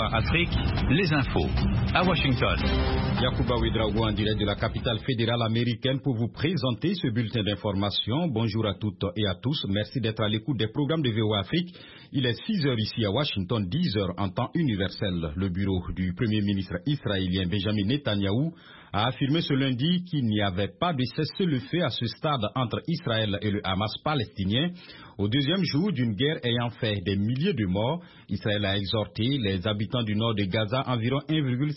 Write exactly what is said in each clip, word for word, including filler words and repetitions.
A W Afrique, les infos. À Washington. Yacouba Ouedraogo en direct de la capitale fédérale américaine pour vous présenter ce bulletin d'information. Bonjour à toutes et à tous. Merci d'être à l'écoute des programmes de V O A Afrique. Il est six heures ici à Washington, dix heures en temps universel. Le bureau du Premier ministre israélien Benjamin Netanyahou a affirmé ce lundi qu'il n'y avait pas de cessez-le-feu à ce stade entre Israël et le Hamas palestinien. Au deuxième jour d'une guerre ayant fait des milliers de morts, Israël a exhorté les habitants du nord de Gaza, environ un virgule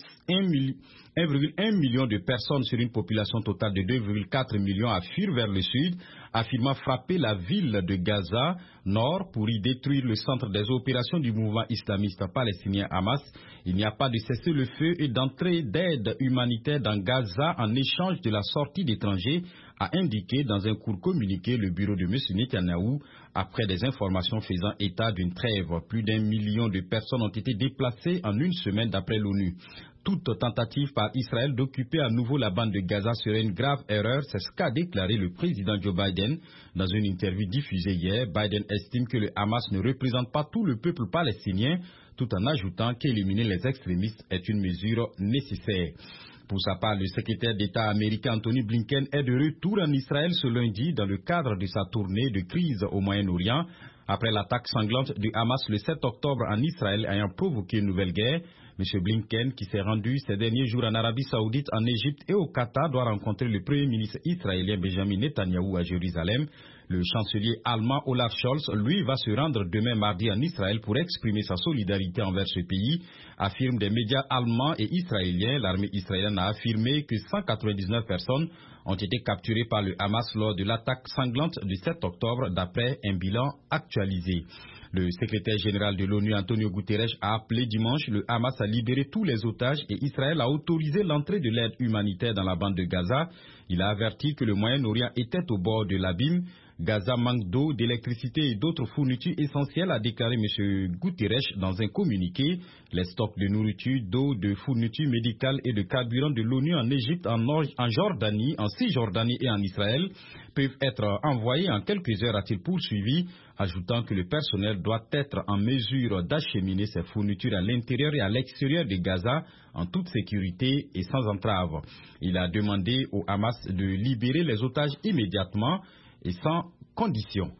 un million de personnes sur une population totale de deux virgule quatre millions, à fuir vers le sud, affirmant frapper la ville de Gaza nord pour y détruire le centre des opérations du mouvement islamiste palestinien Hamas. Il n'y a pas de cessez-le-feu et d'entrée d'aide humanitaire dans Gaza en échange de la sortie d'étrangers, a indiqué dans un court communiqué le bureau de M. Netanyahou, après des informations faisant état d'une trêve. Plus d'un million de personnes ont été déplacées en une semaine d'après l'ONU. Toute tentative par Israël d'occuper à nouveau la bande de Gaza serait une grave erreur, c'est ce qu'a déclaré le président Joe Biden. Dans une interview diffusée hier, Biden estime que le Hamas ne représente pas tout le peuple palestinien, tout en ajoutant qu'éliminer les extrémistes est une mesure nécessaire. Pour sa part, le secrétaire d'État américain Anthony Blinken est de retour en Israël ce lundi dans le cadre de sa tournée de crise au Moyen-Orient, après l'attaque sanglante du Hamas le sept octobre en Israël ayant provoqué une nouvelle guerre. M. Blinken, qui s'est rendu ces derniers jours en Arabie Saoudite, en Égypte et au Qatar, doit rencontrer le Premier ministre israélien Benjamin Netanyahou à Jérusalem. Le chancelier allemand Olaf Scholz, lui, va se rendre demain mardi en Israël pour exprimer sa solidarité envers ce pays, affirment des médias allemands et israéliens. L'armée israélienne a affirmé que cent quatre-vingt-dix-neuf personnes ont été capturées par le Hamas lors de l'attaque sanglante du sept octobre, d'après un bilan actualisé. Le secrétaire général de l'ONU, Antonio Guterres, a appelé dimanche le Hamas à libérer tous les otages et Israël a autorisé l'entrée de l'aide humanitaire dans la bande de Gaza. Il a averti que le Moyen-Orient était au bord de l'abîme. Gaza manque d'eau, d'électricité et d'autres fournitures essentielles, a déclaré M. Guterres dans un communiqué. Les stocks de nourriture, d'eau, de fournitures médicales et de carburant de l'ONU en Égypte, en, en Jordanie, en Cisjordanie et en Israël peuvent être envoyés en quelques heures, a-t-il poursuivi, ajoutant que le personnel doit être en mesure d'acheminer ces fournitures à l'intérieur et à l'extérieur de Gaza en toute sécurité et sans entrave. Il a demandé au Hamas de libérer les otages immédiatement et sans condition.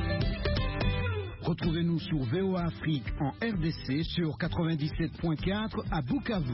Retrouvez-nous sur V O A Afrique en R D C sur quatre-vingt-dix-sept point quatre à Bukavu.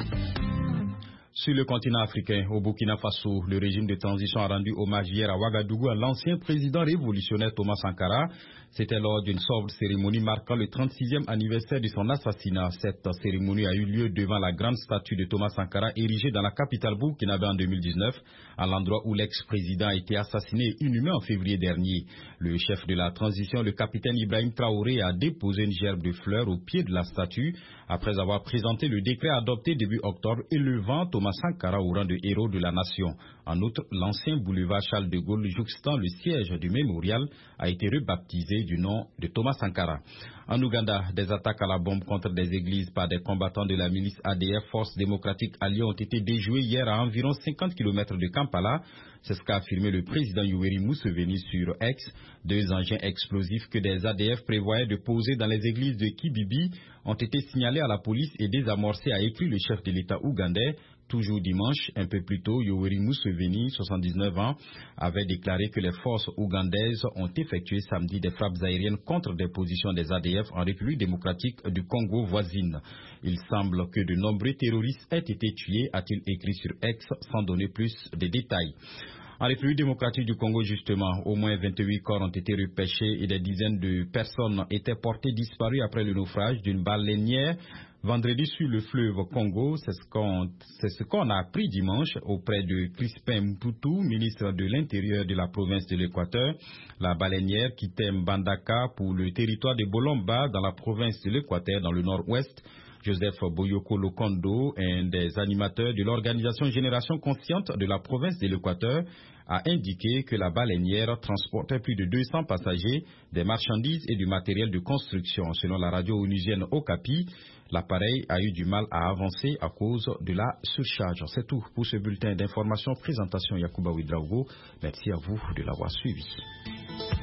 Sur le continent africain, au Burkina Faso, le régime de transition a rendu hommage hier à Ouagadougou à l'ancien président révolutionnaire Thomas Sankara. C'était lors d'une sobre cérémonie marquant le trente-sixième anniversaire de son assassinat. Cette cérémonie a eu lieu devant la grande statue de Thomas Sankara érigée dans la capitale burkinabé en deux mille dix-neuf, à l'endroit où l'ex-président a été assassiné et inhumé en février dernier. Le chef de la transition, le capitaine Ibrahim Traoré, a déposé une gerbe de fleurs au pied de la statue après avoir présenté le décret adopté début octobre élevant Thomas Sankara au rang de héros de la nation. En outre, l'ancien boulevard Charles de Gaulle jouxtant le siège du mémorial a été rebaptisé du nom de Thomas Sankara. En Ouganda, des attaques à la bombe contre des églises par des combattants de la milice A D F, Force démocratique alliée, ont été déjouées hier à environ cinquante kilomètres de Kampala. C'est ce qu'a affirmé le président Yoweri Museveni sur X. Deux engins explosifs que des A D F prévoyaient de poser dans les églises de Kibibi ont été signalés à la police et désamorcés, a écrit le chef de l'État ougandais. Toujours dimanche, un peu plus tôt, Yoweri Museveni, soixante-dix-neuf ans, avait déclaré que les forces ougandaises ont effectué samedi des frappes aériennes contre des positions des A D F en République démocratique du Congo voisine. Il semble que de nombreux terroristes aient été tués, a-t-il écrit sur X, sans donner plus de détails. En République démocratique du Congo, justement, au moins vingt-huit corps ont été repêchés et des dizaines de personnes étaient portées disparues après le naufrage d'une baleinière vendredi sur le fleuve Congo. C'est ce qu'on c'est ce qu'on a appris dimanche auprès de Crispin Mputu, ministre de l'Intérieur de la province de l'Équateur. La baleinière quittait Mbandaka pour le territoire de Bolomba dans la province de l'Équateur, dans le nord-ouest. Joseph Boyoko Lokondo, un des animateurs de l'organisation Génération Consciente de la province de l'Équateur, a indiqué que la baleinière transportait plus de deux cents passagers, des marchandises et du matériel de construction. Selon la radio onusienne Okapi, l'appareil a eu du mal à avancer à cause de la surcharge. C'est tout pour ce bulletin d'information. Présentation Yacouba Ouedraogo. Merci à vous de l'avoir suivi.